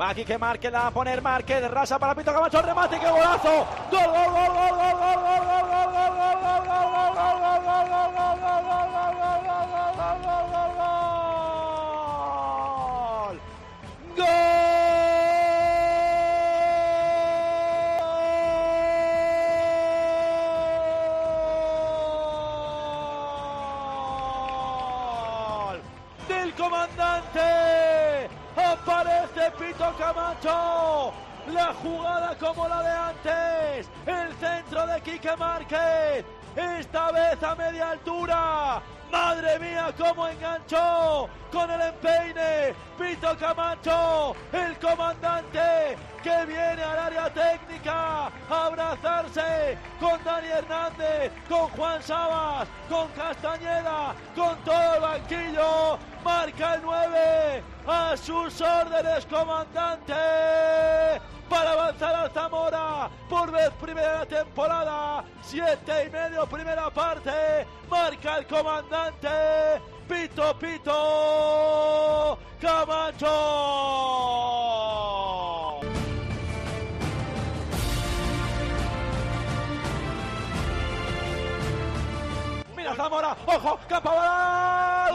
Va Quique Márquez, la va a poner Márquez, rasa para Pito Camacho, remate, ¡qué golazo! ¡Gol, gol, gol, gol, gol, gol, gol, gol, gol, gol, gol, del comandante! Aparece Pito Camacho, la jugada como la de antes, el centro de Quique Márquez, esta vez a media altura. ¡Madre mía, cómo enganchó con el empeine! Pito Camacho, el comandante, que viene al área técnica a abrazarse con Dani Hernández, con Juan Sabas, con Castañeda, con todo el banquillo. Marca el 9, a sus órdenes, comandante, para avanzar al Zamora por vez primera de la temporada. 7:30, primera parte. Marca el comandante Pito Camacho. Mira Zamora, ojo, Campabadal.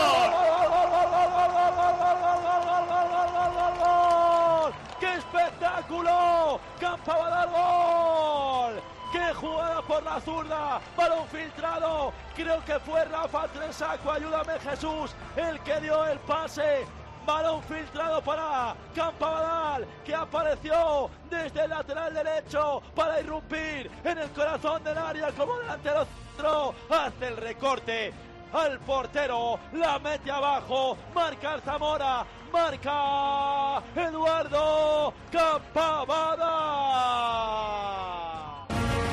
¡Qué espectáculo! Campabadal, gol. ¡Qué jugada por la zurda! Balón filtrado. Creo que fue Rafa Tresaco. Ayúdame, Jesús, el que dio el pase. Balón filtrado para Campabadal, que apareció desde el lateral derecho para irrumpir en el corazón del área como delantero centro. Hace el recorte al portero, la mete abajo, marca el Zamora, marca Eduardo Campabadal.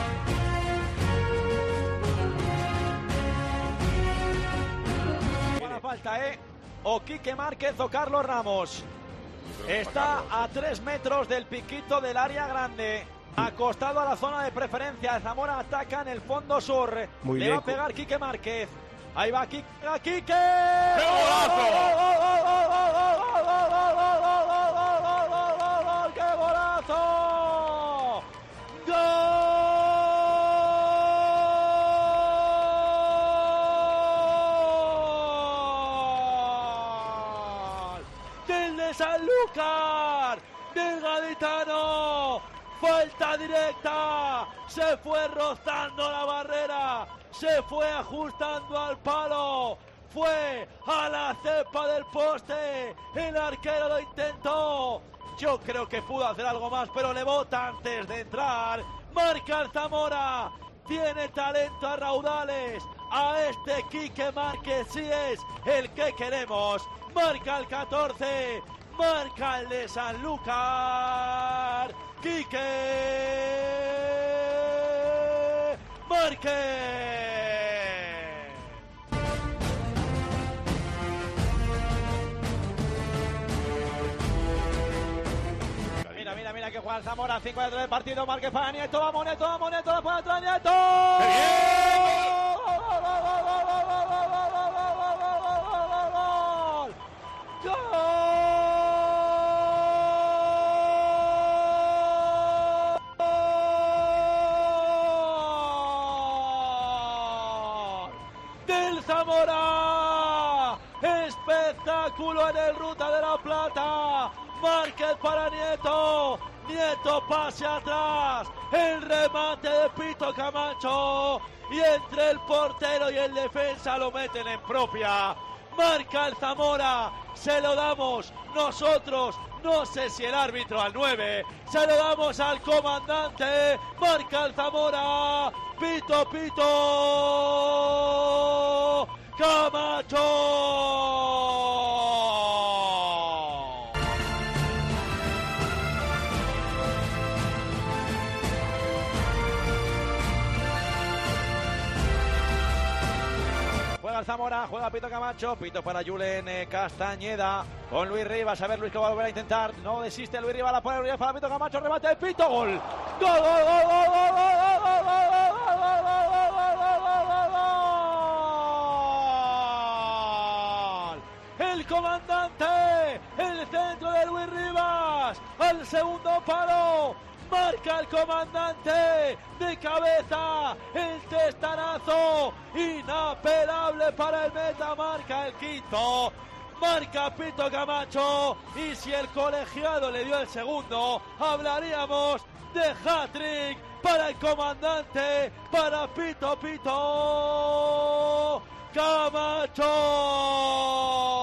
Buena falta, o Quique Márquez o Carlos Ramos. Está a 3 metros del piquito del área grande, acostado a la zona de preferencia. Zamora ataca en el fondo sur. Muy Le bien. va a pegar Quique Márquez. Ahí va Quique. ¡Quique! ¡Qué golazo! ¡Qué golazo! ¡Gol! ¡Del de Sanlúcar! ¡Del gaditano! ¡Falta directa! Se fue rozando la barrera, se fue ajustando al palo, fue a la cepa del poste, el arquero lo intentó. Yo creo que pudo hacer algo más, pero le bota antes de entrar. Marca el Zamora, tiene talento a raudales. A este Quique Márquez sí es el que queremos. Marca el 14, marca el de Sanlúcar. Quique Márquez. Mira que juega el Zamora, 5 de 3 del partido, Márquez para Nieto, vamos Nieto, la pone atrás Nieto. Del Zamora, espectáculo en el Ruta de la Plata. Márquez para Nieto, Nieto pase atrás, el remate de Pito Camacho y entre el portero y el defensa lo meten en propia. Marca el Zamora, se lo damos nosotros, no sé si el árbitro al 9, se lo damos al comandante. Marca el Zamora, Pito Camacho. Juega el Zamora, juega Pito Camacho, Pito para Julen Castañeda, con Luis Rivas, a ver Luis que va a volver a intentar, no desiste Luis Rivas, la pone Luis para Pito Camacho, remate el Pito, gol, gol, gol, gol, gol, gol, gol, gol, el comandante, el centro de Luis Rivas, atrás, al segundo palo. Marca el comandante de cabeza, el testarazo inapelable para el meta, marca el quinto, marca Pito Camacho, y si el colegiado le dio el segundo, hablaríamos de hat-trick para el comandante, para Pito Camacho.